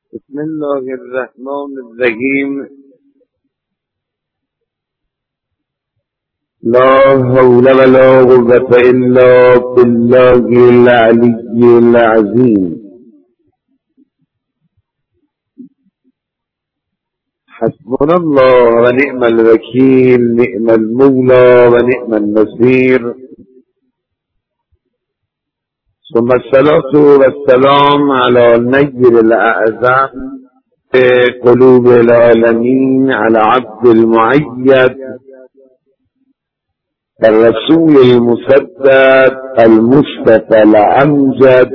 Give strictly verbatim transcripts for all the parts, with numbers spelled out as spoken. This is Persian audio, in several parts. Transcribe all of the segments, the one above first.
بسم الله الرحمن الرحیم. لا حول ولا قوة الا بالله العلی العظیم. حسبنا الله و نعم الوکیل، نعم المولا و نعم النصیر. ثم الصلاة والسلام على نیر الاعظم قلوب العالمین، على عبد المعید الرسول المسدد المصطفى الامجد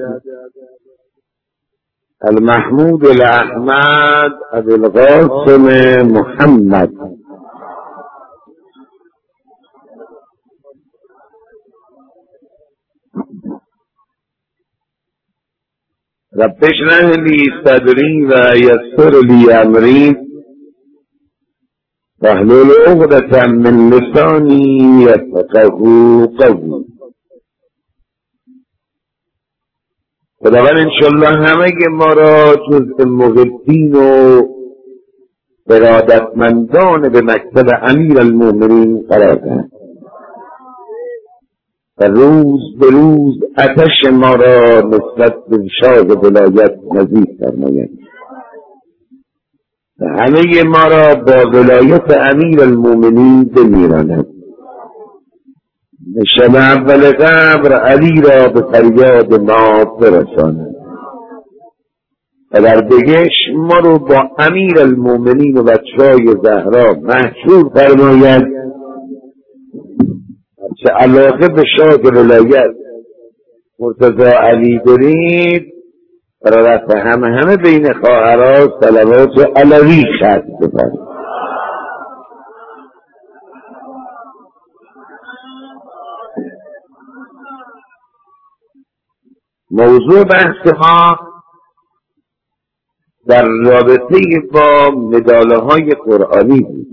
المحمود الاحمد ابي القاسم محمد. رب اشرح لي صدري ويسر لي امري واحلل عقدة من لساني يفقهوا قولي. خداوند انشالله همه ما را جزء محبین و ارادتمندان به مکتب امیر المؤمنین قرار دهد و روز به روز آتش ما را نسبت به شاه ولایت نزدیک فرماید و همه ما را با ولایت امیر المؤمنین بمیراند. شب اول قبر علی را به فریاد ما برساند و در بهشت ما رو با امیر المؤمنین و بچه‌های زهرا محشور فرماید. چه علاقه به شاه ولایت مرتضی علی دارید، برای رفع همه همه بین خواهرها صلوات علوی خط بفرمایید. موضوع بحث ما در رابطه با مداله های قرآنی بود.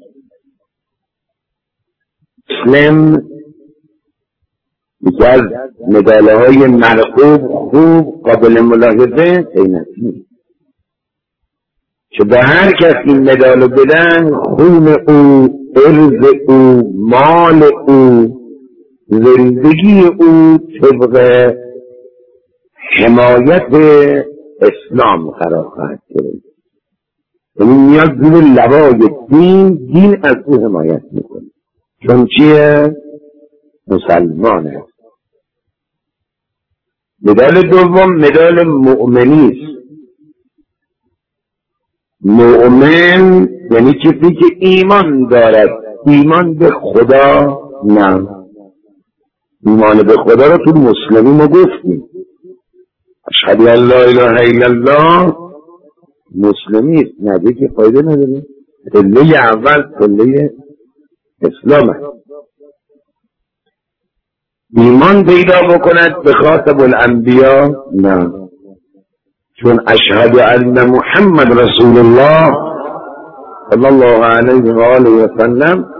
اسلام یکی از مداله های مرغوب، خوب، قابل ملاحظه قیمتی که به هر کس این مدالو بدن خون او، ارض او، مال او، زندگی او طبق حمایت اسلام قرار خواهد گرفت. یعنی میاد زیر لوای دین، دین از او حمایت میکنه چون چیه؟ مسلمان است. مدال دوم مدال مؤمنی است. مؤمن یعنی کسی که ایمان دارد. ایمان به خدا نه، ایمان به خدا رو تو مسلمی ما گفتیم، اشهد ان لا اله الا الله، مسلمی است. نده که فایده نداره. پله اول پله اسلام است. ایمان پیدا بکند به خاتم الانبیا نه، چون اشهد ان محمد رسول الله صلی الله علیه و آله و سلم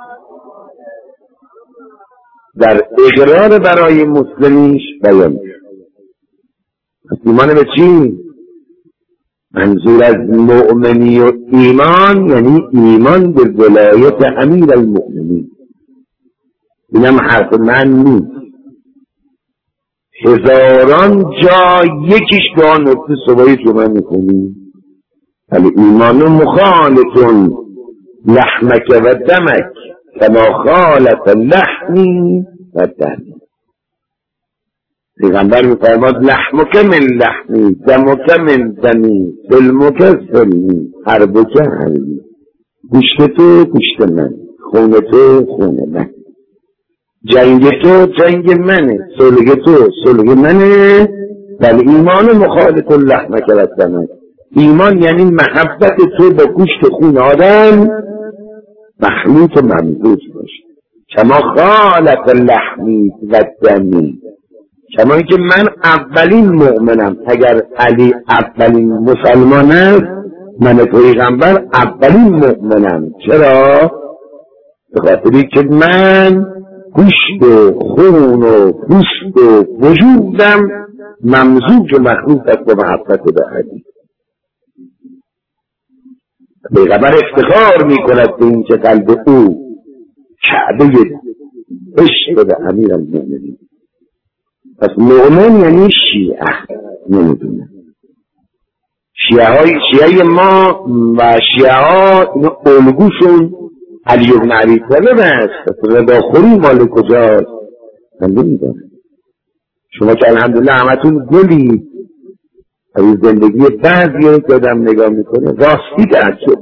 در اقرار برای مسلمیش بیان شد. ایمان به چی؟ منظور از مؤمنی و ایمان یعنی ایمان به ولایت امیر المؤمنین. اینم حرف من نیست. هزاران جا یکیش دعا نکته صبحی جمعه میکنی ولی ایمان مخالطون لحمک و دمک کما خالط لحمی و دمی. پیغمبر میفرماد لحمک من لحمی، دمک من دمی، سلمک سلمی، حربک حربی. گوشت تو گوشت من، خون تو خون من، جنگ تو جنگ منه، صلح تو صلح منه. ولی ایمان مخالط لحمک و دمک، ایمان یعنی محبت تو با گوشت خون آدم مخلوط و ممزوج باشه. کما خالط لحمی و دمی، کما اینکه من اولین مؤمنم. اگر علی اولین مسلمان است، من پیغمبر اولین مؤمنم. چرا؟ به خاطری که من گوشت و خون و پوست و وجودم ممزوج و مخلوط است با محبت به علی. پیغمبر افتخار میکند به این که قلب او کعبه عشق به امیر المؤمنین. پس مؤمن یعنی شیعه. نمیدونم شیعه های شیعه ما و شیعه ها الگوشون علی بن ابی طالب است. رضاخوری مال کجاست؟ من نمیدونم. شما که الحمدلله همتون گلی از زندگی بعضی که آدم نگاه میکنه راستی تعجب.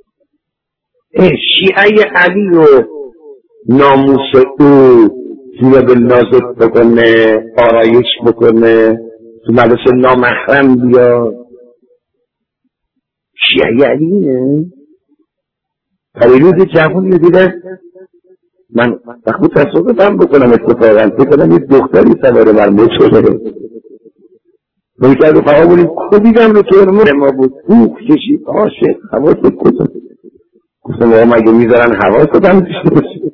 شیعه علی و ناموس او زیر به نازک بکنه، آرایش بکنه، تو مدرسه نامحرم بیاد. شیعه علی اینه. پریروز جوانی دیدن من وقتی تصادفم بکنم اتفاقا بکنم یه دختری سواره بر موتوره میکرد و فقا بودیم کدیدم رو تو ما بود بوخ کشید عاشق حواست کدوم گفتم آقا مگه میذارن حواست هم داشته باشید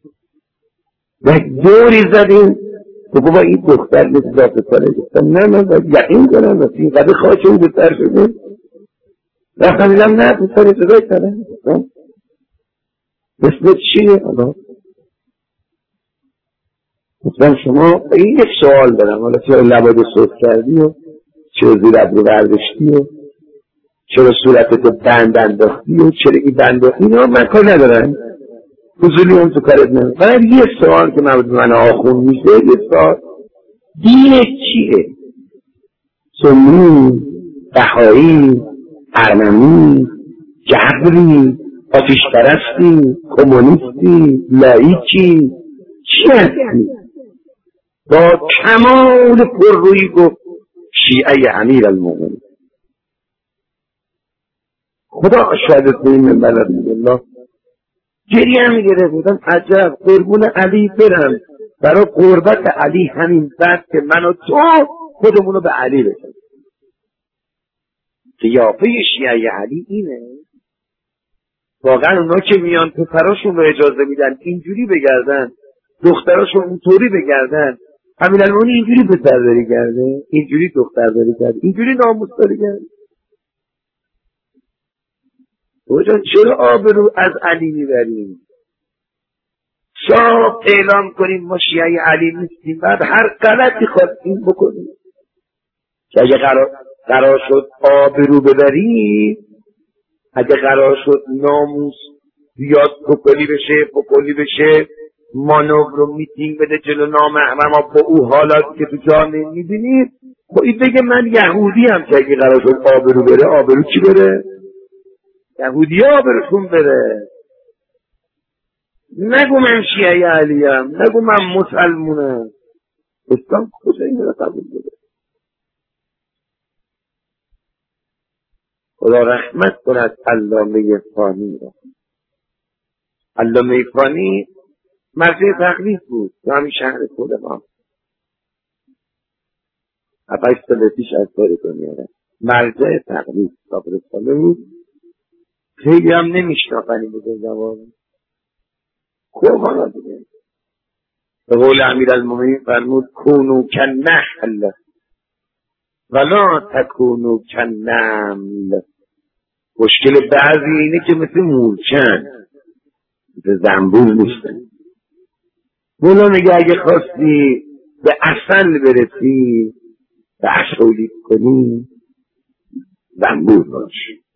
و دوری زدیم تو بابا این دختر مثل ذات ساله گفتم نه من باید یقین کنم و این قدر خواهد اون بسر شده رفتم دیدم نه بسر صدای کنم مثل چیه حالا گفتم شما این یک سوال دارم حالا چرا لبادو صوت کردی و چرا زیر ابرو برداشتی و چرا صورتتو بند انداختی و چرا این بند انداختی اینا من کار ندارم فضولی هم تو کارت نمیم. فقط یه سوال که من من آخون میشه یه سوال دینت چیه؟ سنی، بهایی، ارمنی، جبری، آتش پرستی، کمونیستی، لایکی چی هستی؟ با کمال پررویی گفت شیعه امیر المؤمنین. خدا شهادت به این من بلد گریه هم میگره بودم عجب قربون علی برم برای قربت علی همین بس که من و تو خودمونو به علی بسن. قیافه شیعه علی اینه. واقعا اونا که میان پسراشون رو اجازه میدن اینجوری بگردن دختراشون اونطوری بگردن همین المؤمنین اینجوری پسرداری کرده اینجوری دخترداری کرده اینجوری ناموسداری کرده. بجان چرا آبرو از علی میبریم؟ صاف اعلام کنیم ما شیعه علی نیستیم بعد هر غلطی خواستیم بکنیم که اگه قرار, قرار شد آبرو ببریم اگه قرار شد ناموس بیاد پکلی بشه پکلی بشه مانور رو میتینگ بده جلو نامحرما با او حالات که تو جامعه میبینید خب این بگه من یهودی هم که اگه قرار شد آبرو بره آبرو چی بره؟ یهودی ها برشون بره. نگو من شیعه علی هم نگو من مسلمونم. اسلام کجا این را قبول بده؟ خدا رحمت کند علامه فانی را. علامه فانی مرجع تقلید بود تو همین شهر خود ما هفتش سال پیش از کار دنیا رفت. مرجع تقلید صابرستانه بود. خیلی هم نمیشناختنی بوده زبان کوهانا دیگه. به قول امیرالمومنین فرمود کونو کنحل ولا تکونو کنمل. مشکل بعضی اینه که مثل مورچن مثل زنبور نیستن. مولا میگه اگه خواستی به اصل برسی به اصولی کنی زنبور باش.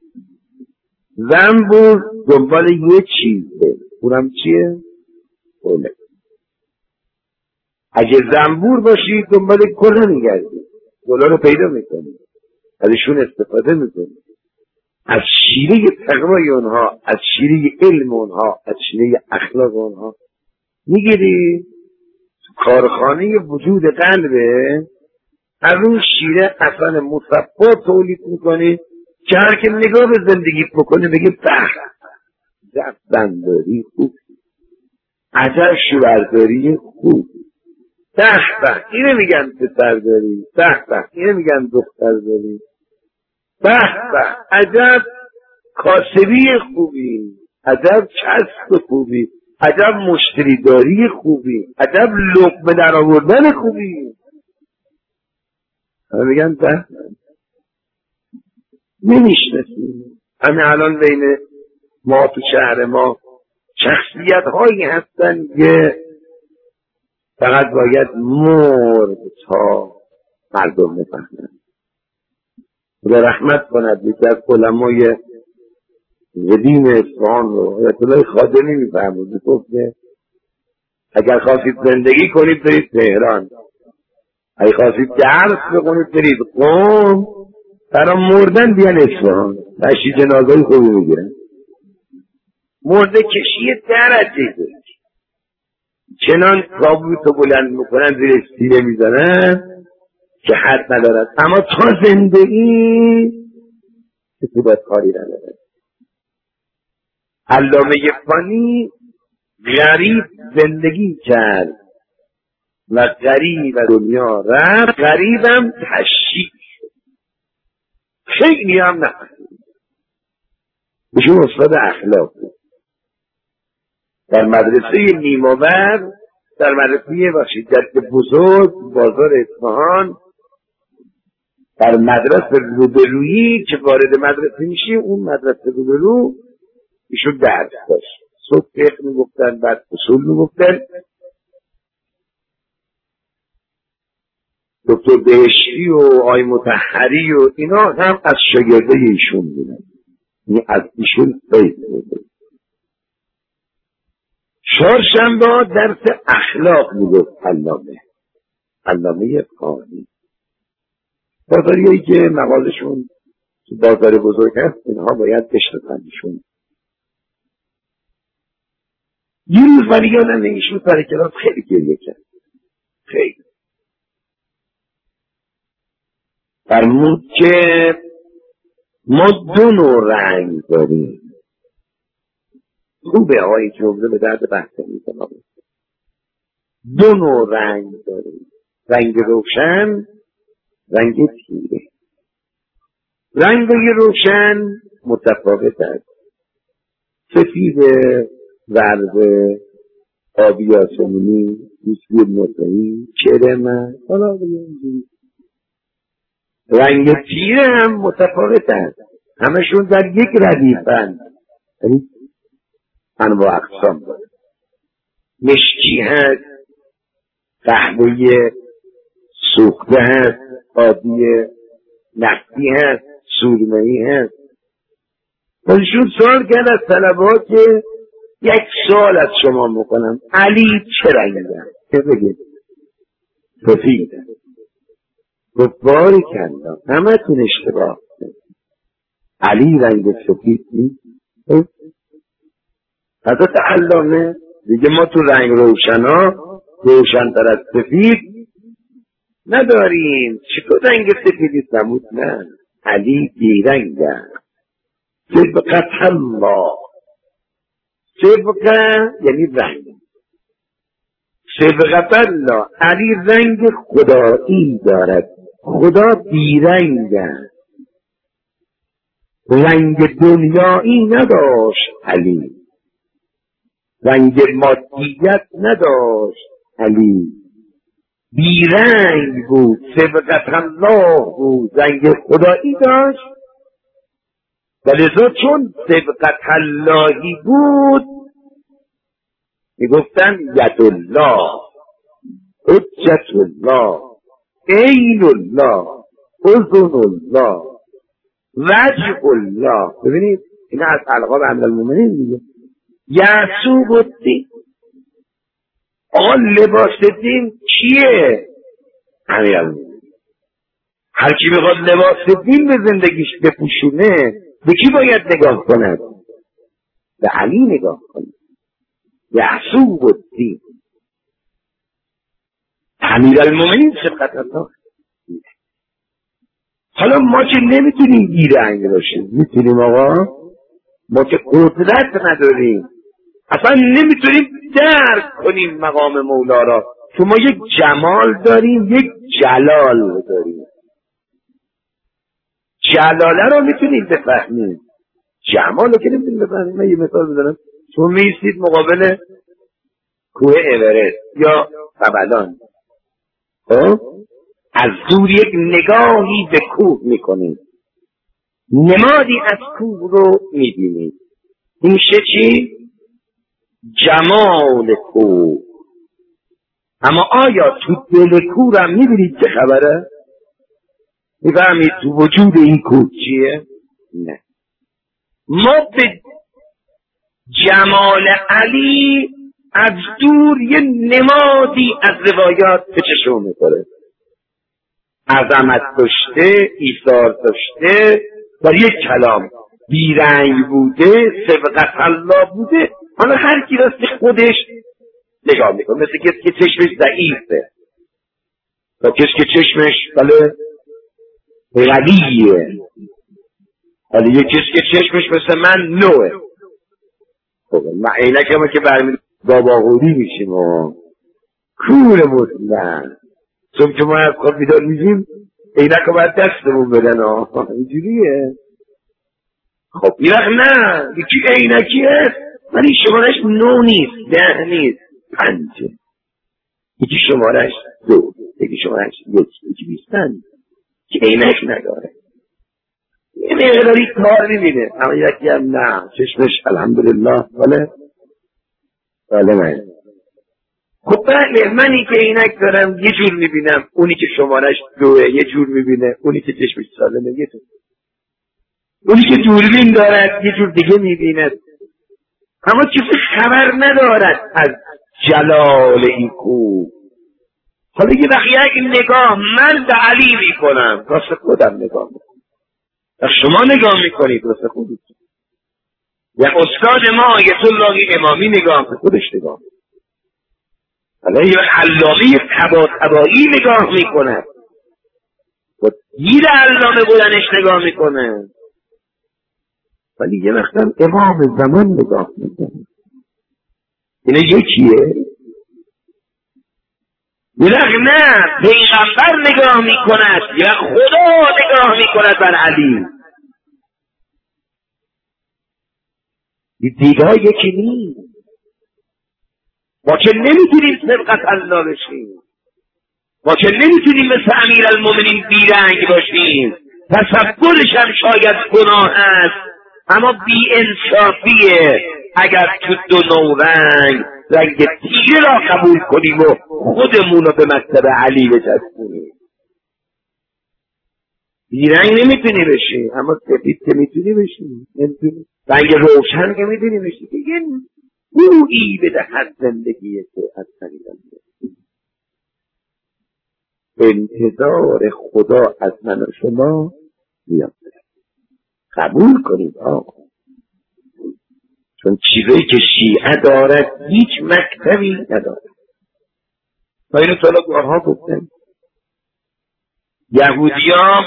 زنبور دنبال یه چیزه اونم چیه؟ گله. اگه زنبور باشی دنبال گله میگردی گله رو پیدا میکنی ازشون استفاده میکنی از شیره تقوای اونها از شیره علم اونها از شیره اخلاق اونها میگیری کارخانه وجود قلبه از اون شیره اصلا مصفا تولید میکنی که هر که نگاه به زندگی بکنه بگه به زفنداری خوب عجب شوهرداری خوب به به اینه میگن پسرداری به به اینه میگن دخترداری به به عجب کاسبی خوبی عجب چسب خوبی عجب مشتریداری خوبی عجب لقمه در آوردن خوبی همه میگن به نمیشنسی همین الان بین ما تو شهر ما شخصیت هایی هستن که فقط باید مرد تا مردم بفهمن. خدا رحمت کند یکی از علمای قدیم اصفهان رو آیت الله خادمی میفرمود، گفت که اگر خواستید زندگی کنید برید تهران، اگر خواستید درس بخونید برید قم، برای مردن بیان اصفهان، تشییع جنازه‌ی خوبی میگیرن. مرده کشی درجه بود، چنان تابوتو بلند میکنن زیر سینه میزنن که حد ندارد، اما تا زندگی کسی باید کاری ندارد. علامه فانی غریب زندگی کرد و غریب دنیا رفت، غریبم تشییع خیلی هم نفهمید. بشون استاد اخلاق بود. در مدرسه نیم‌آور، در مدرسه بخشید جد بزرگ بازار اصفهان، در مدرسه روبرویی که وارد مدرسه میشی، اون مدرسه روبرو ایشون درس داشت. صبح فقه میگفتن، بعد اصول میگفتن. دکتر بهشتی و آی مطهری و اینا هم از شاگرده ایشون بودن، یعنی از ایشون فیض بودن. چهارشنبه درس اخلاق میگفت علامه علامه فانی. بازاریایی که مغازشون تو بازار بزرگ هست اینها باید بشناسنشون. یه روز ولی یادم ایشون سر کلاس خیلی گریه کرد، خیلی فرمود که ما دو نوع رنگ داریم. خوبه آقای جمله به درد بحث میکنم. دو نوع رنگ داریم، رنگ روشن، رنگ تیره. رنگ روشن متفاوت است، سفید، زرد، آبی آسمونی، دوستی مطمئن، کرم، حالا بگیم. رنگ تیره هم متفاوت است، همشون در یک ردیفند، یعنی انواع اقسام داره. مشکی هست، قهوه‌ای سوخته هست، آبی نفتی هست، سرمه‌ای هست. بازشون سوال کرد از طلبه‌ها که یک سوال از شما میکنم، علی چه رنگی هست؟ که بگید سفید. گفت باری کردم همه تون اشتباه. علی رنگ سفید نیست. حضرت علامه دیگه ما تو رنگ روشنا روشن‌تر از سفید نداریم. چطور رنگ سفیدی سمود؟ نه، علی بیرنگ است. صبغت الله، صبغه یعنی رنگ، صبغت الله، علی رنگ خدایی دارد، خدا بیرنگ است. رنگ دنیایی نداشت علی، رنگ مادیت نداشت علی، بیرنگ بود، صبغت الله بود، رنگ خدایی داشت. ولذا چون صبغت اللهی بود میگفتن ید الله، حجت الله، عین الله، اذن الله، وجه الله. ببینید اینا از القاب امیرالمومنین میگه. یعصوب الدین، آقا لباس دین کیه؟ امیرالمومنین. هر کی میخواد لباس دین به زندگیش بپوشونه به کی باید نگاه کند؟ به علی نگاه کند. یعصوب الدین امیرالمومنین صبغت الله. حالا ما که نمیتونیم بیرنگ باشیم، میتونیم آقا؟ ما که قدرت نداریم، اصلا نمیتونیم درک کنیم مقام مولا را، چون ما یک جمال داریم، یک جلال داریم. جلاله رو میتونیم بفهمیم، جمال رو که نمیتونیم بفهمیم. من یه مثال بزنم. شما میستید مقابل کوه اورست یا سبلان، خب از دور یک نگاهی به کوه میکنید، نمادی از کوه رو میبینید. این میشه چی؟ جمال کوه. اما آیا تو دل کوه هم میبینید چه خبره؟ میفهمید تو وجود این کوه چیه؟ نه. ما به جمال علی از دور یه نمادی از روایات به چشم میخوره. عظمت داشته، ایثار داشته، در یک کلام بیرنگ بوده، سبقت الله بوده. حالا هر کی راست خودش نگاه میکنه، مثل کسی که چشمش ضعیفه و کسی که چشمش بله غلیه. حالا یه کسی که چشمش مثل من نوه. خب ما عینک ما که برمید باباغوری میشیم و کور مطمئن صبح که ما از خواب بیدار میشیم عینک رو باید دستمون بدن ها، اینجوریه. خب یه وقت نه، یکی عینکیه ولی شمارش نو نیست، ده نیست، پنجه، یکی شمارش دو، یکی شمارش یک، یکی بیستن که عینک نداره، یه مقداری کار میبینه. اما یکی هم نه، چشمش الحمدلله بله بله من. خب بله منی که عینک دارم یه جور میبینم، اونی که شمارش دوه یه جور میبینه، اونی که چشمش سالمه یه جور، اونی که دوربین دارد یه جور دیگه میبیند. اما کسی خبر ندارد از جلال این کوه. حالا یه وقت یک نگاه من به علی میکنم، راست خودم نگاه میکنم، شما نگاه میکنید راست خودت، یا استاد ما آیت الله امامی نگاه به خودش نگاه میکنه، حالا یه علامه تبا تبایی نگاه میکنه و گیر علامه بودنش نگاه میکنه، ولی یه وقت هم امام زمان نگاه میکنه. اینه یکیه. یه وقت نه پیغمبر نگاه میکند، یه وقت خدا نگاه میکند بر علی. دیدگاه یکی نیست. ما که نمیتونیم سبقت الله بشیم، ما که نمیتونیم مثل امیرالمومنین بیرنگ باشیم، تصورش هم شاید گناه است، اما بی انصافیه اگر تو دو نوع رنگ رنگ تیره را قبول کنیم و خودمون رو به مکتب علی بچسبونیم. بیرنگ نمیتونی بشیم، اما سفید که میتونی بشیم، نمیتونی. رنگ روشن که میتونی بشیم، دیگه بویی بدهد زندگی تو از طریق انتظار خدا از من و شما میاد. قبول کنید آقا، چون چیزایی که شیعه دارد هیچ مکتبی ندارد. ما اینو طالب بارها گفتم، یهودیان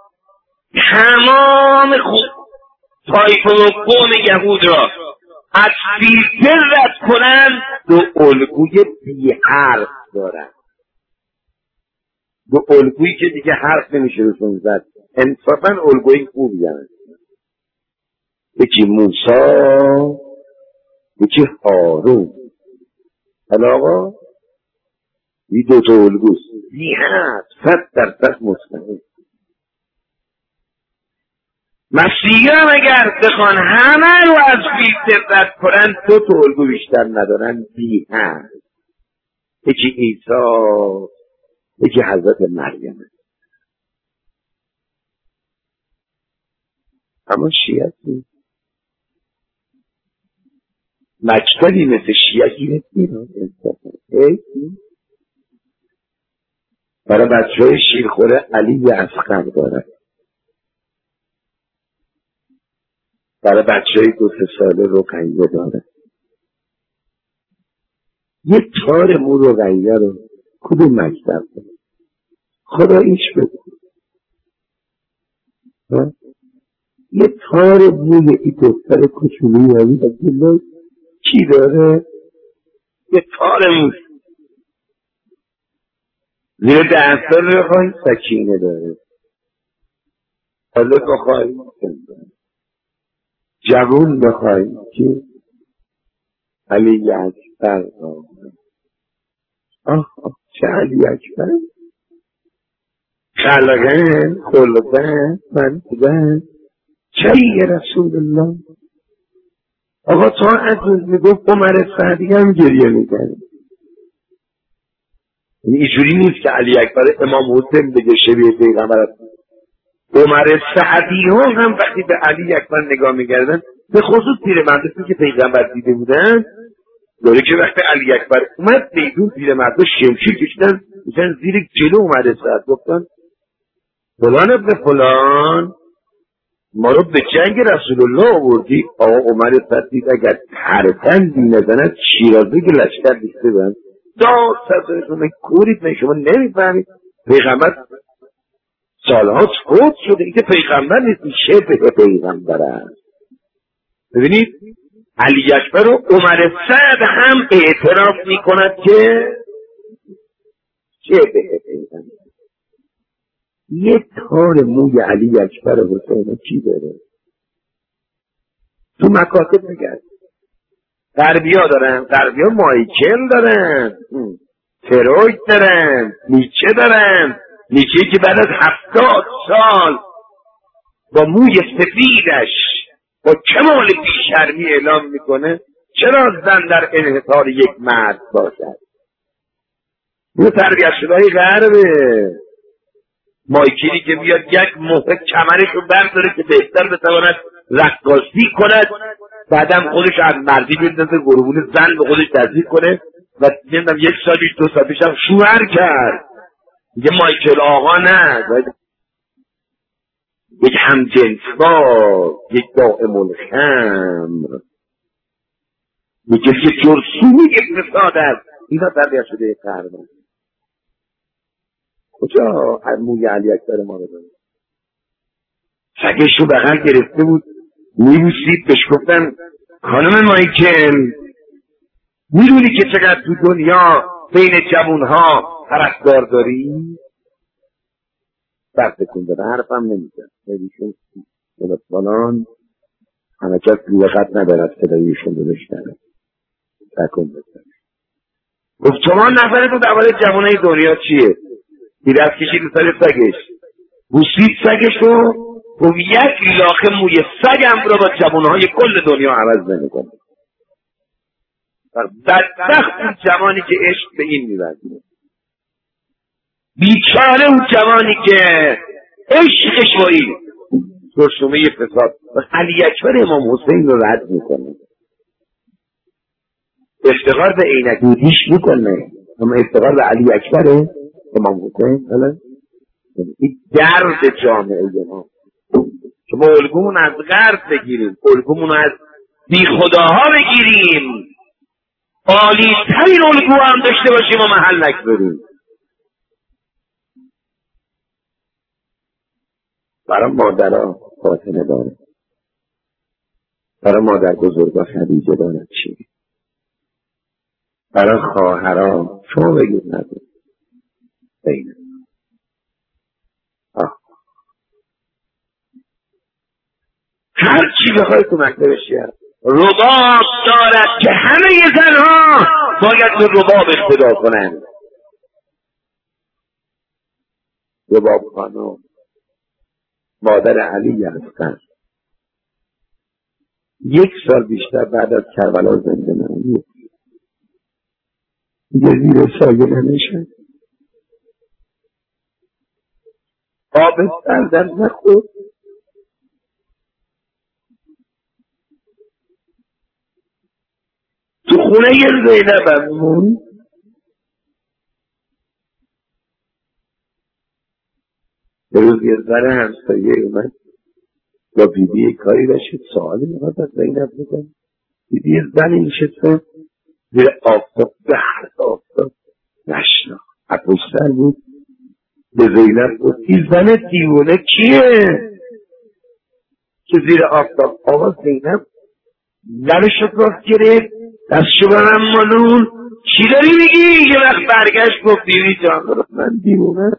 تمام خوب طایفه و قوم یهود را از فیلتر رد کنند، دو الگوی بی حرف دارند، دو الگویی که دیگه حرف نمیشه روشون زد، انصافا الگوی خوبی هست، یکی موسی یکی هارون. حالا آقا این دو تا الگوست بی حرف، صد درصد مستقیم. مسیحیان اگر بخوان همه رو از فیلتر رد کنن دو تا الگو بیشتر ندارن، بی حرف، یکی عیسی یکی حضرت مریم. اما شیعه مکتبی مثل شیعه گیرت میرون برای بچه های شیرخوره علی اصغر دارد، برای بچه های دو سه ساله رقیه دارد. یه تار مو رقیه رو کدوم مکتب دارد؟ خدا ایش بده. یه تار موی ای دختر کچولی همی عبدالله چی داره؟ یه تار مو زیر ده سال بخوای سکینه داره. حالا بخوای جوون بخوای که علی اکبر. آه آه چه علی اکبر، خلقه خلقه من بودن چایی رسول الله. آقا تا عزیز میگفت عمر سعدی هم گریه میکنه. اینجوری نیست که علی اکبر امام حسین بگه شبیه پیغمبر است. عمر سعدی ها هم وقتی به علی اکبر نگاه میکردن، به خصوص پیرمردی که پیغمبر دیده بودن، داره که وقتی علی اکبر اومد میدون پیرمردا شمشیر کشیدن میشن زیر جلو عمر سعد، گفتن فلان ابن فلان ما رو به جنگ رسول الله آوردی. آقا عمر سعد دید اگر حرفن دی نزند شیرازی که لشکر دیسته بند داد سرزنشون کورید من شما نمیفهمید پیغمبر سالها فوت شده، این که پیغمبر نیست، این شبه پیغمبر است. ببینید علی اکبر و عمر سعد هم اعتراف میکند که شبه پیغمبر. یه تار موی علی اکبر و حسین چی داره؟ تو مکاتب میگرد غربیا دارن، غربیا مایکل دارن، فروید دارن، نیچه دارن، نیچه که بعد از هفتاد سال با موی سفیدش با کمال بیشرمی اعلام میکنه چرا زن در انحصار یک مرد باشد. اینو تربیت شده های غربه. مایکلی که بیاد یک موقع کمرش رو برداره که بهتر بتواند رقاصی کند، بعدم خودش از مردی بندازه قربون زن به خودش تزریق کنه و نمیدونم یک سال پیش دو سال پیش هم شوهر کرد. میگه مایکل آقا نه، یک همجنسباز، یک دائم الخمر، یک کسی که جرثومی فساد است. اینا تربیت شده غرب. کجا موی علی اکبر ما رو داره؟ سگش رو بغل گرفته بود میبوسید، بهش گفتن خانم مایکل میدونی که چقدر تو دنیا بین جوانها طرفدار داری؟ برتکون داره، حرفم نمیزن. ایشون فلان همه کس لیاقت ندارد صدایشون رو بشنوه. تکون بزن. گفت شما نظرتون درباره جوانای دنیا چیه؟ دید از کشید سر سگش، بوسید سگش رو، گفت یک لاخه موی سگم رو با جوانهای کل دنیا عوض نمی‌کنه. بدبخت اون جوانی که عشق به این می‌ورزه، بیچاره اون جوانی که عشقش با این سرشومه فساد. علی اکبر امام حسین رو رد میکنه، افتقار به عینک دودیش میکنه، اما افتقار به علی اکبر امام حسین حالا این درد جامعه ما. شما الگومون از غرب بگیریم، الگومون از بی خداها بگیریم، عالی ترین الگو هم داشته باشیم و محل نگذاریم. برای مادرها فاطمه داره، برای مادر بزرگا خدیجه داره، چی؟ برای خواهرها شما بگید نداره بینه. هر چی بخوای تو مکتبش یاد رباب دارد که همه زنها باید به رباب اقتدا کنند. رباب خانم مادر علی هستن، یک سال بیشتر بعد از کربلا زنده نمید، یه زیر سایه نمیشن، آب سر در نخود، تو خونه یه زینب همون به روز یه زن همسایه اومد با بیبی کاری داشتید سوالی میخواد از زینب بکن. بیبی یه زنی نشسته زیر آفتاب، بحر آفتاب نشنا اپوستر بود، به زینب بود این زن دیوونه کیه که زیر آفتاب؟ آقا زینب لبش راست گرفت، دستشو برم مالون، چی داری میگی؟ یه وقت برگشت گفت بیبی جان من دیوونه.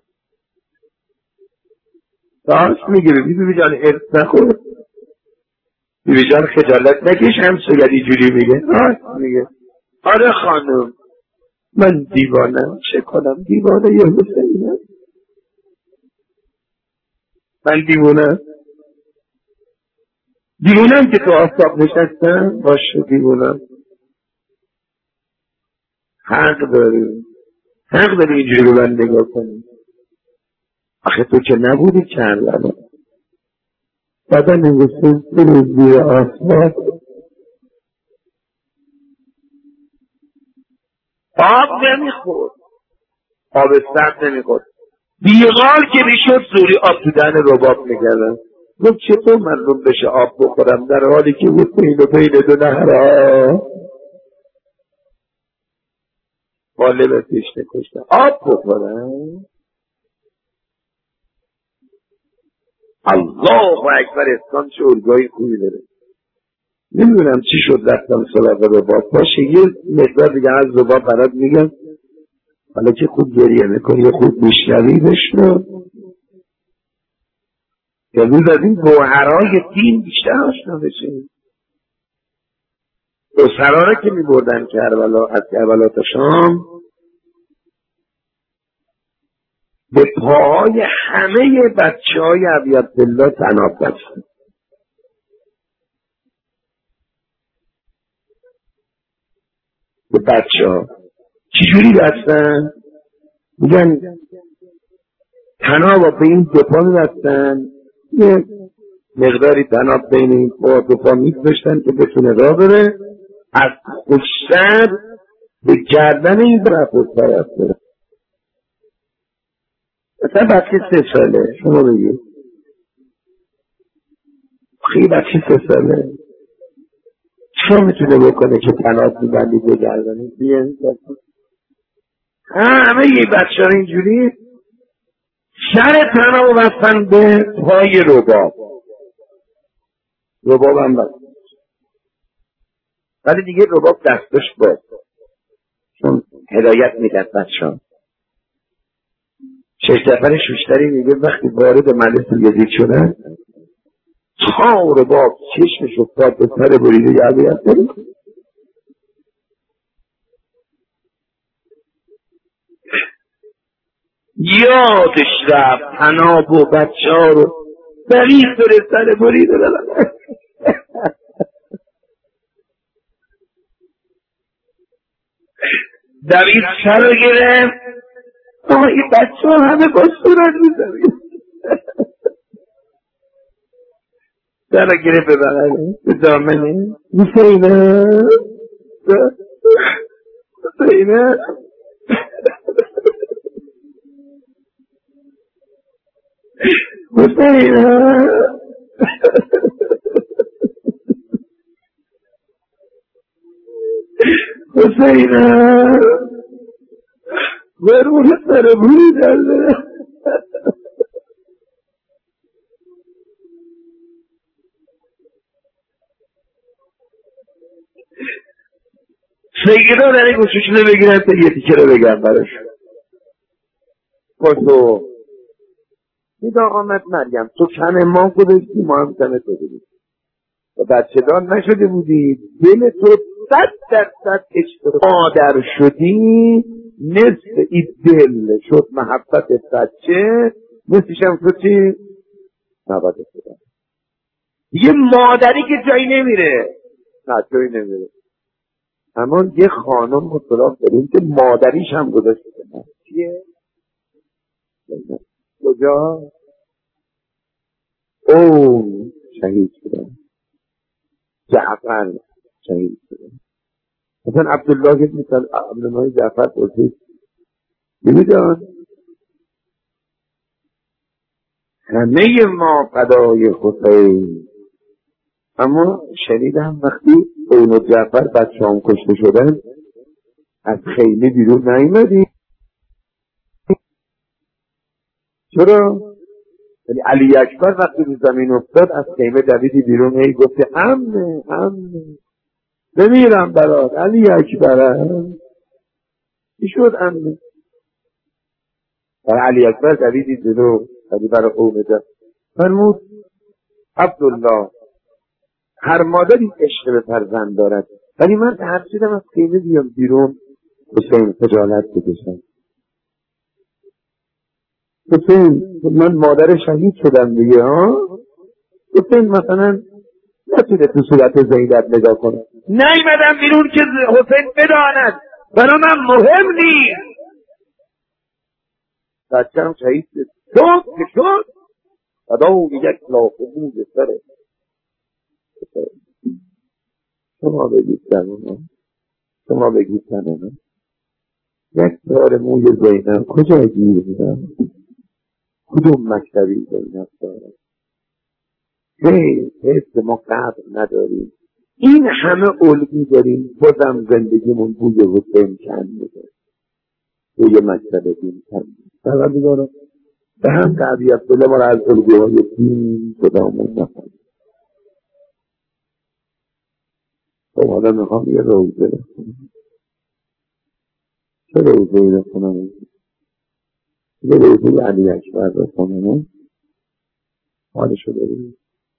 راست میگه بیبی جان ارث نخور، بیبی جان خجالت نکش، هم سوگدی جوری میگه راست میگه. آره خانم من دیوانم، چه کنم دیوانه یه حسینم، من دیوانم. دیوونم که تو آفتاب نشستم. باشه دیوونم، حق داری، حق داری اینجوری به من نگاه کنی. آخه تو که نبودی کربلا، بدن نگسته رو زیر آسمان، آب نمیخورد، آب سرد نمیخورد، بیغال که میشد زوری آب تو دهن رباب میگردن. گفت چطور من رو بشه آب بخورم در حالی که بود بین و بین دو نهرها قالب تشنه کشتن آب بخورم. الله اکبر. اسلام چه ارگاهی خوبی داره. نمیدونم چی شد رفتم سراغ رباب. باشه یه مقدار دیگه از رباب برات میگم، حالا که خوب گریه میکنی خوب میشنوی بشنو. امروز از این گوهرهای دین بیشتر آشنا بشین. اسرا که میبردن کربلا، از کربلا تا شام به پاهای همه بچه های ابی عبدالله طناب بستن. به بچه ها چجوری بستن؟ میگن طناب به این دو پا میبستن، یه مقداری طناب بین این پا دو پا میبستن که بتونه راه بره، از خودشتر به گردن این برفت طرف بره. مثلا بچه سه ساله شما بگید، خیلی بچه سه ساله چرا میتونه بکنه که طناب میبندی به گردن بیه؟ همه یه بچه ها اینجوری سر طناب بستن به پای رباب. رباب هم بست، ولی دیگه رباب دستش باز، چون هدایت میدن بچه ها. شش نفر شوشتری میگه وقتی وارد مجلس یزید شدن تا رباب چشمش افتاد به سر بریده یعبیت داره، یادش رفت طناب و بچه ها رو دریق داره سر بریده دارن. دوید سر رو گرفت، آه این بچه ها همه با صورت میزنید. سر رو گرفت به بغله به دامنه، حسینه حسینه حسینه حسینه برون سر بوری درده. سیگیرا در این گوشوشونه بگیرن تا یه تیکه رو بگم براش. خودتو این آقامت مریم تو کم ما گذاشتی، ما هم کم تو بودیم و بچه دار نشده بودی، دل تو صد درصد اشتراک مادر شدی، نصف این دل شد محبت بچه، نصفش هم شد چی؟ محبت شدن. یه مادری که جایی نمیره، نه جایی نمیره. اما یه خانم مطلق داریم که مادریش هم گذاشته کنه. چیه؟ کجا؟ اون شهید شدن، جعفر شهید شدن. مثلا عبدالله که مثل عبدالله جعفر پرسید ببین جان همه ما فدای حسین، اما شنیدم وقتی اون و جعفر بچه هم کشته شدن از خیمه بیرون نیومدی. چرا؟ یعنی علی اکبر وقتی رو زمین افتاد از خیمه دویدی بیرون، هی گفته امنه امنه بمیرم برات علی اکبرم. چی شد امنه؟ برای علی اکبر دویدی جلو، ولی برای قوم جد فرمود عبدالله هر مادری عشق به فرزند دارد، ولی من ترسیدم از خیمه بیام بیرون حسین خجالت بکشم. حسین من مادر شهید شدم دیگه ها. حسین مثلا نتونه تو صورت زینب نگاه کنه. نیومدم بیرون که حسین بداند، برای من مهم نیست. بچه‌م شهید شد که شد، فدای یک لاف موز سره. شما بگید زنونه، شما بگید زنونه، یک تار موی زینب کجا گیر میدن؟ کدوم مکتبی زینب داره؟ خیلی حس ما قدر نداریم، این همه الگو داریم، بازم زندگیمون بوی حسین کم میده، بوی مکتب دین کم میده. فقط میگارم به هم قضیت بله ما را از الگوهای دین صدامون نکنیم. خب حالا میخوام یه روزه بخونم. چه روزه بخونم؟ یه روزه علی اکبر بخونم. حالشو داریم.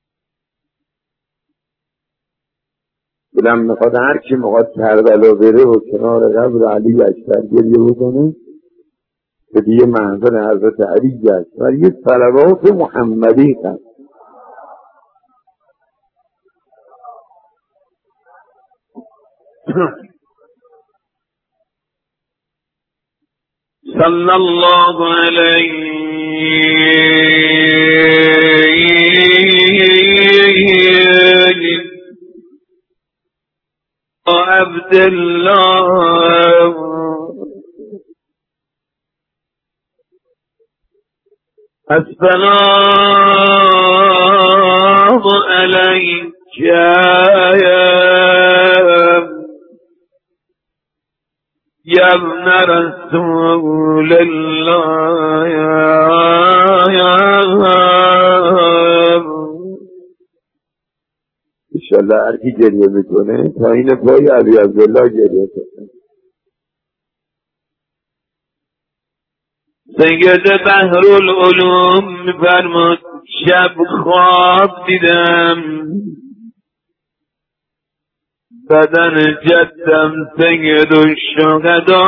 بودم میخواد هر کی میخواد کربلا بره و کنار قبر علی اکبر گریه بکنه که دیگه منظر حضرت علی اکبر یه صلوات محمدی هست. صلی الله علیه عبدالله السلام علیک یا ابن رسول الله انشالله هر کی گریه میکنه تا این پای علی عبدالله گریه کنه. سید بحرالعلوم میفرماد شب خواب دیدم بدن جدم سید الشهدا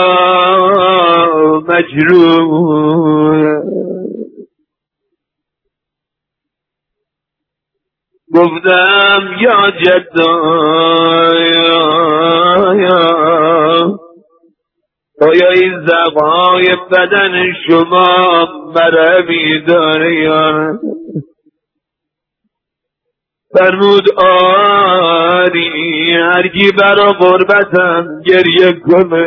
مجروح. گفتم یا جدا آیا این زبای بدن شما مرمی داره یا فرمود آری هرگی برا غربتم گریه کنه.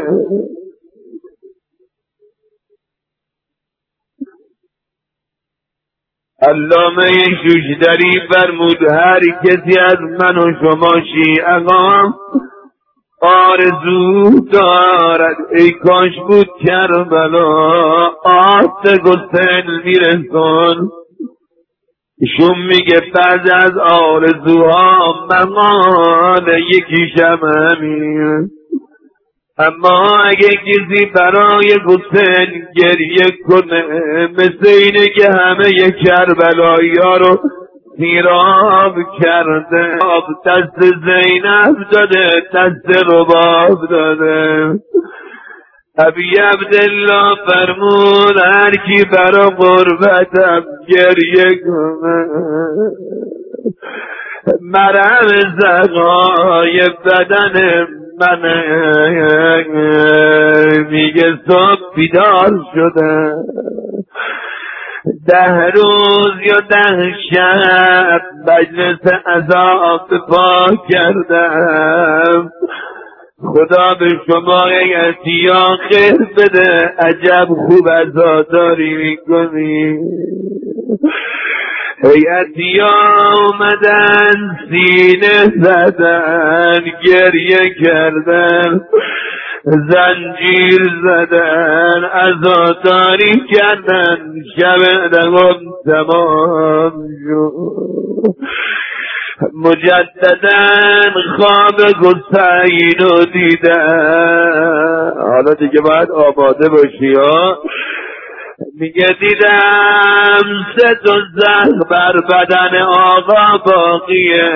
علامه شوشتری فرمود هر کسی از من و شما شیعه‌ام آرزو دارد ای کاش بود کربلا آت حسین میرسون. ایشون میگه بعد از آرزوها ممان یکیشم همین، اما اگه کسی برای حسین گریه کنه مثل اینه که همه ی کربلایی ها رو سیراب کرده، آب دست زینب داده دست رباب داده. ابی عبدالله فرمود هر کی برا غربتم گریه کنه مرهم زغای بدن من میگه صبح بیدار شده ده روز یا ده شب مجلس عذاب پا کردم، خدا به شما عطیه خیر بده عجب خوب عزاداری میکنی. عطیه اومدن سینه زدن گریه کردن زنجیر زدن عزاداری کردن شب دهم تمام شد. مجدداً خواب حسین رو دیدم. حالا دیگه باید آماده باشی ها. میگه دیدم سه تا زخم بر بدن آقا باقیه،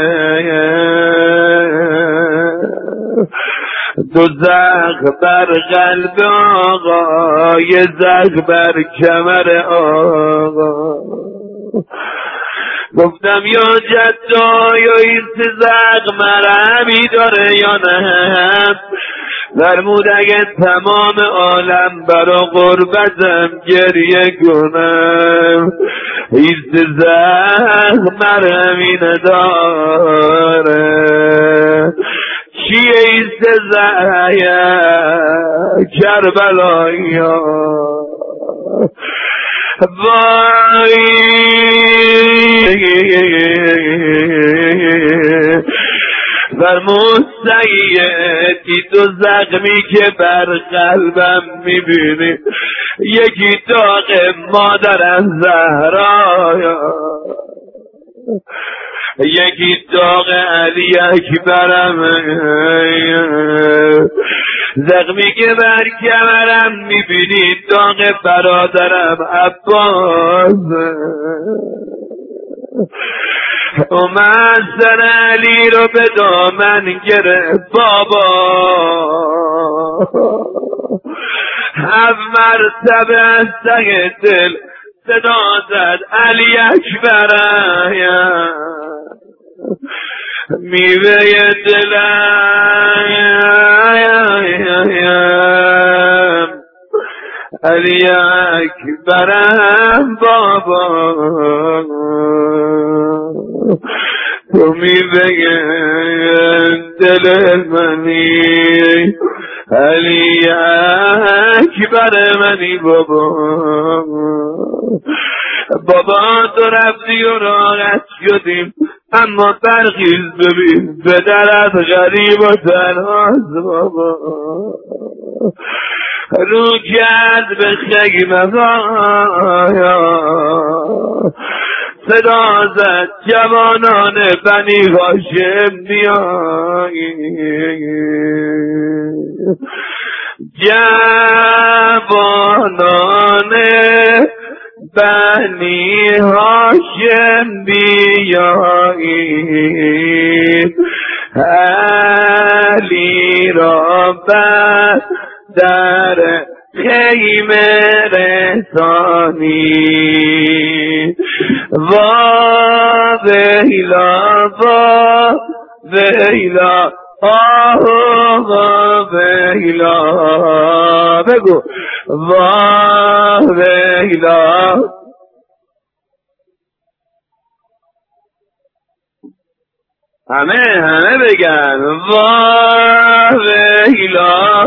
دو زخم بر قلب آقا یه زخم بر کمر آقا. گفتم یا جدا یا ایست زق مرمی داره یا نه؟ فرمود اگه تمام عالم برا غربتم گریه کنم ایست زق مرمی نداره. چیه ایست زق کربلایی وای فرمود سیدی تو زخمی که بر قلبم میبینی یکی داغ مادرم زهرا، یکی داغ علی اکبرم، زخمی که بر کمرم میبینی داغ برادرم عباس. اومد سر علی رو به دامن گرفت بابا هفت مرتبه از ته دل صدا زد علی اکبرم میوه دلم علی اکبرم بابا تو میوه دل منی علی اکبر منی بابا. بابا تو رفتی و راحت شدیم اما برخیز ببین پدرت غریب و تنهاست بابا. رو کرد به خیمه صدا زد جوانان بنی هاشم بیایید، جوانان بنی هاشم بیایید، علی را بر در خیمه رسانی. وا ویلا وا ویلا آه وا ویلا بگو وا ویلا. همه همه بگن وا ویلا.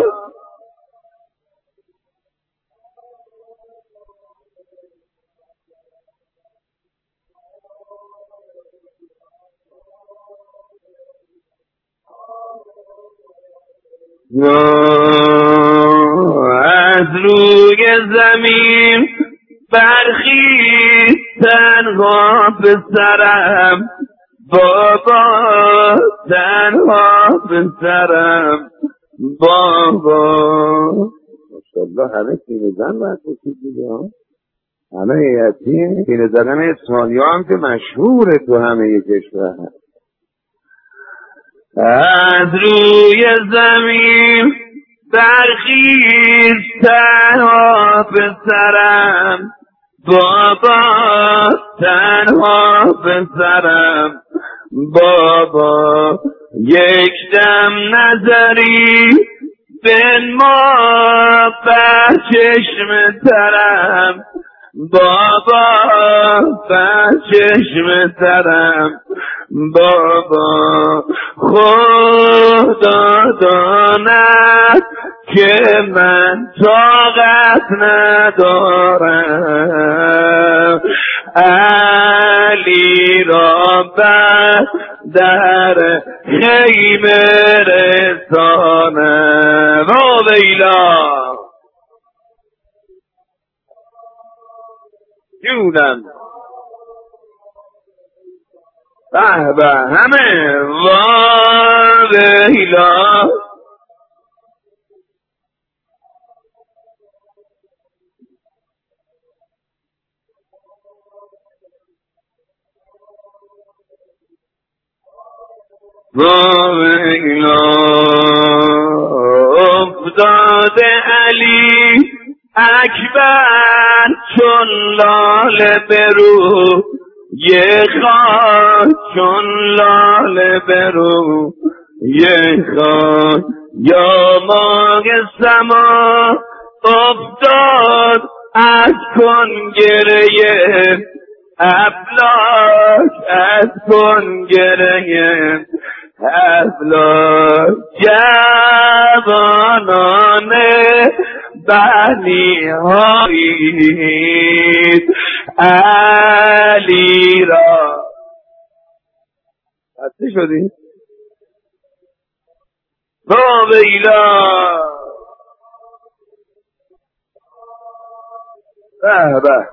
از روی زمین برخیز تنها پسرم بابا، تنها پسرم بابا. ماشاءالله همه سینه زن باید بسید دیگه ها، همه هیئتی سینه زدن اسفانیا هم که مشهوره تو همه کشور. از روی زمین برخیز تنها پسرم بابا، تنها پسرم بابا. یک دم نظری بنما بر چشم ترم بابا، بر چشم ترم بابا. خدا داند که من طاقت ندارم علی را بر در خیمه رسانم. و ویلا جونم به به همه وا ویلا. وا ویلا افتاد علی اکبر چون لاله برو یه خواهد چون لاله برو یه خواهد یا ماگ سما افتاد از کنگره افلاک از کنگره افلاک جوانانه بنی هایید علی را بسته شدی؟ با ویلا به به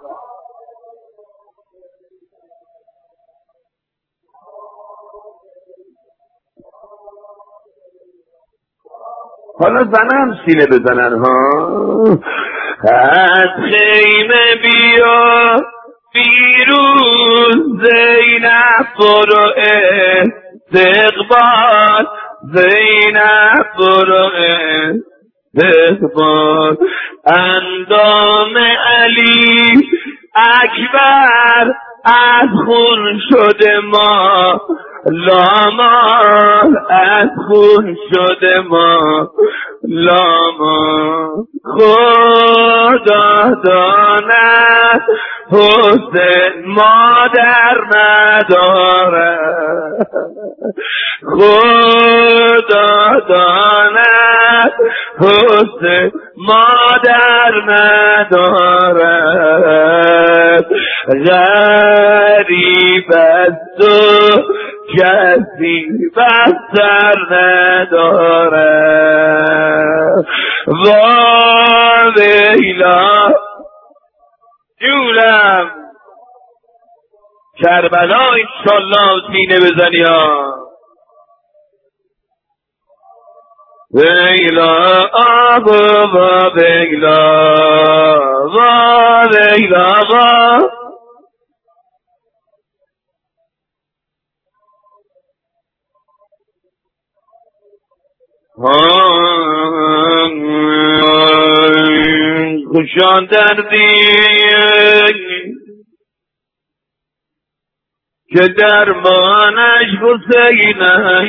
حالا زنم سینه بزنن ها از خیمه بیا بیرون زینب برو استقبال زینب برو استقبال اندام علی اکبر از خون شده ما لامان از خون شده ما لامان خدا داند حسین مادر نداره خدا داند حسین مادر نداره غریب از تو کسی بستر نداره ویلا جولم کربلا انشالله سینه بزنی ها ویلا آبا و ویلا و ویلا و خوشان دردی که درمانش حسین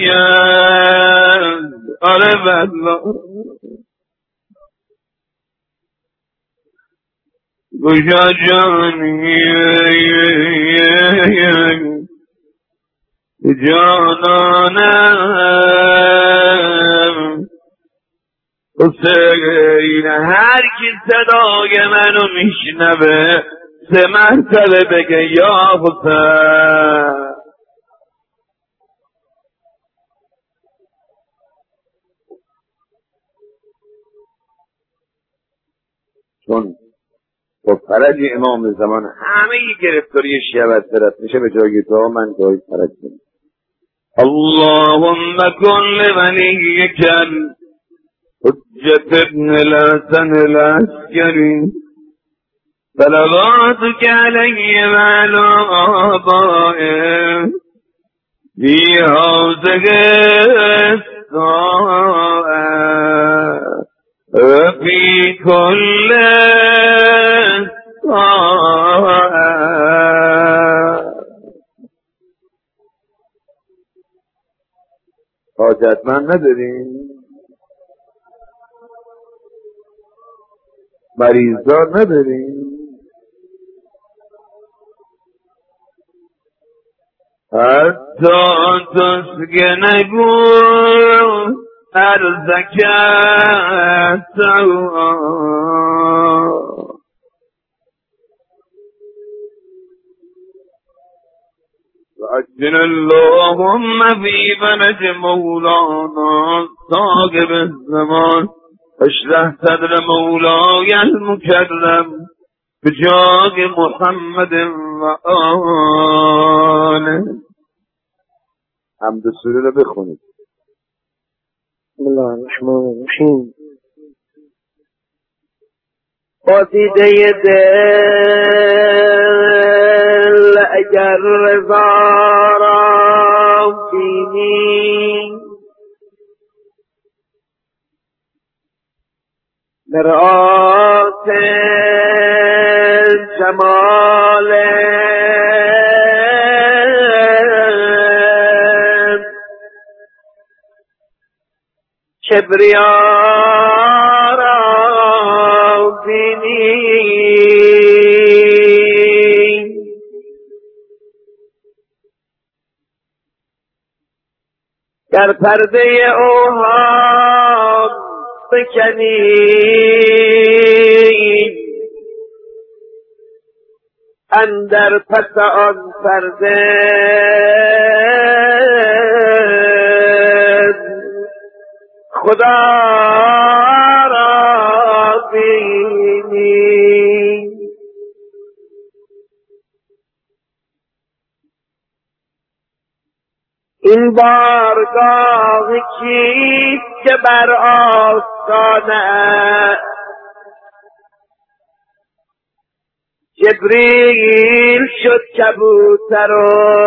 هست آره والله خوشا جانی جانانم حسین هر کی صدای منو میشنوه سه مرتبه بگه یا حسین چون با فرج امام زمان همه گرفتاری شیعه و طرف میشه به جای تو من جای فرج کنم اللهم کن لولیک حجت ابن الحسن العسکری صلواتك علیه و علی آبائه فی حوزه الساعه و فی کل ساعه حاجتمند نداریم مریضدار نداریم حتی تسکنگو ارزکت وعجل اللهم في فرج مولانا صاحب الزمان اشرح صدر مولاي المكرم بجاه محمد و آله حمد سوره رو بخونید بسم الله الرحمن الرحیم قصیده دل اگر رضا را بینی مرآت جمال کبریا را بینی در پرده اوهام بکنی اندر پس آن پرده خدا را بینی. این بارگاه کیست که بر آستانه جبریل شد کبوتر و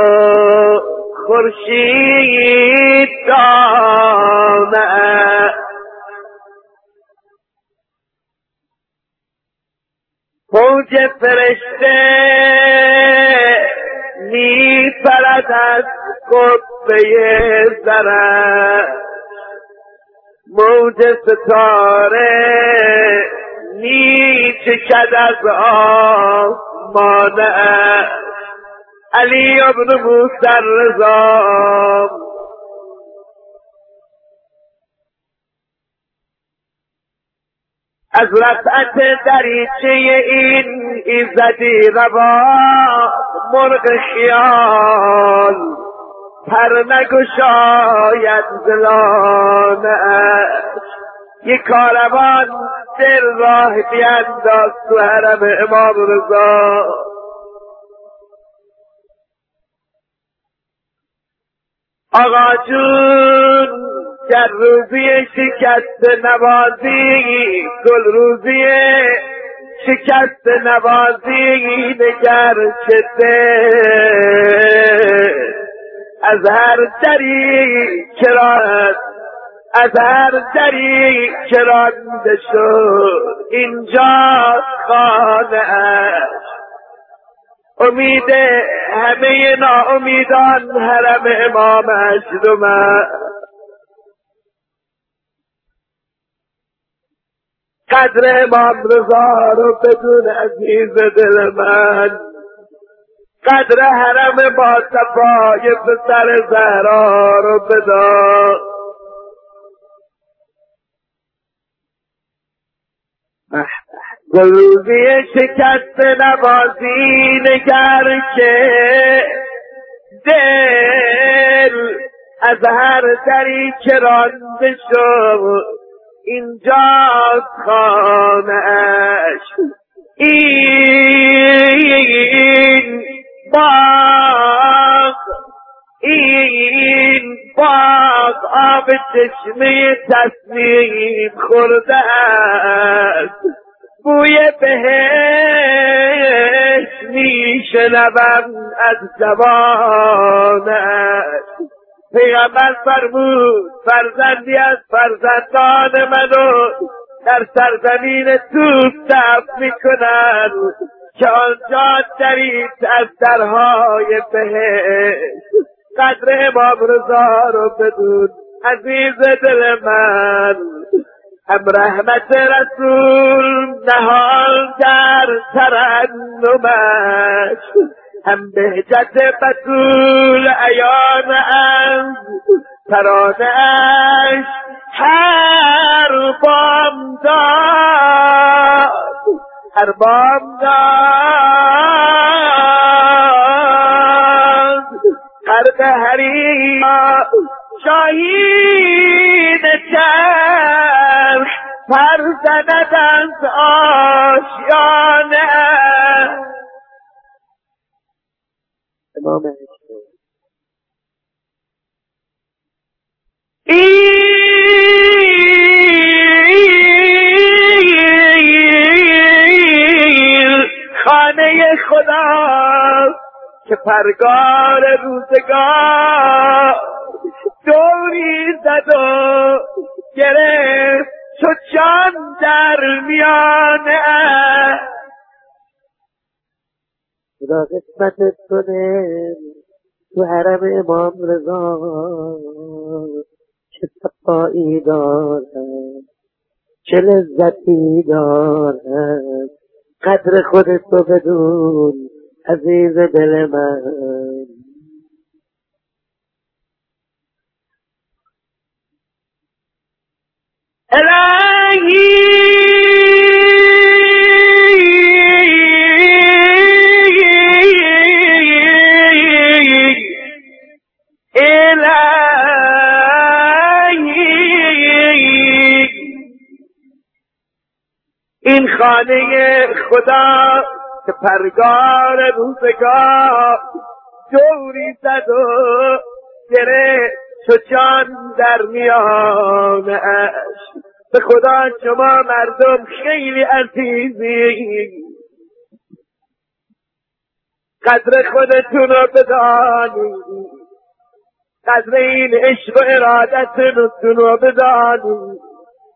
خورشید دانه فوج فرشته می پرد از قطبه زره موج ستاره می چکد از آسمانه علی ابن موسی الرضا از رفعت دریچه این ایزدی روا مرغ خیال پر نگشاید زلانه یک کاروان دل راه بینداز تو حرم امام رضا آقا جون در روزی شکست نوازی گل روزی شکست نوازی نگر شده از هر دری چرا از هر دری چرانده شد اینجا خانه اش امید همه ناامیدان حرم امامش دومه قدر امام رضا رو بدون عزیز دل من قدر حرم با صفای پسر زهرا رو بدان گلوزی شکست نوازی نگر که دل از هر دری که رانده شد اینجاست خانه‌اش این باغ این باغ آب چشمه تصمیم خورده است بوی بهشت میشنوم از زبانش پیغمبر فرمود فرزندی از فرزندان منو در سرزمین توس دفن میکنن که آنجا درید از درهای بهشت قدر امام رضا رو بدون عزیز دل من هم رحمت رسول نهال در ترنمش هم بهجت بطول عیان از ترانه‌اش هر بام داد هر بام داد قرب حریم شاهین چرخ پر زند از آشیانه امام این خانه خدا که پرگار روزگار دوری زد و گرفت شد جان در میانه خدا قسمت کنه تو حرم امام رضا چه صفایی دارد، چه لذتی دارد. قدر خودتو بدون عزیز دل من. الهی این خانه خدا که پرگار روزگار جوری زد و گره چو جان در میانش. به خدا شما مردم خیلی عزیزی، قدر خودتون رو بدانی، قدر این عشق و ارادتون رو بدانی.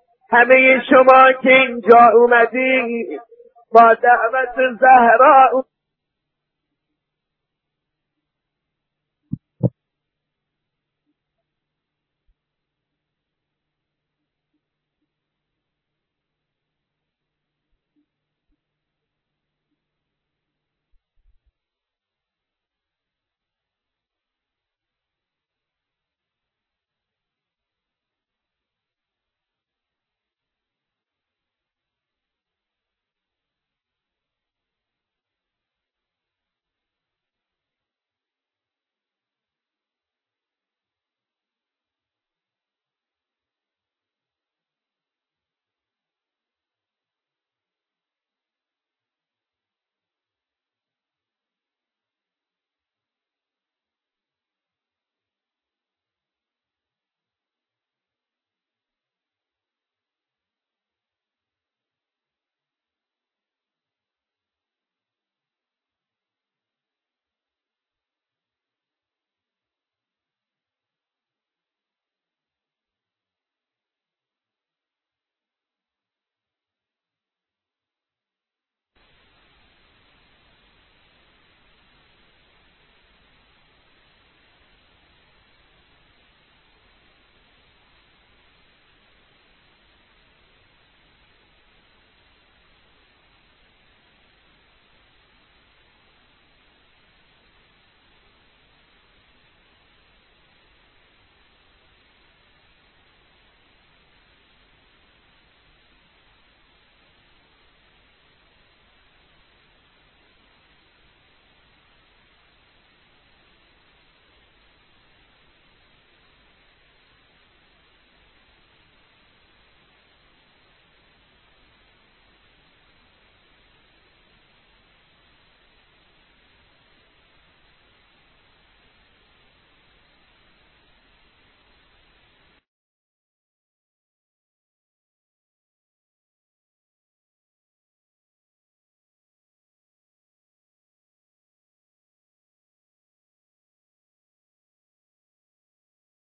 همه شما که اینجا اومدی با دعوت زهرا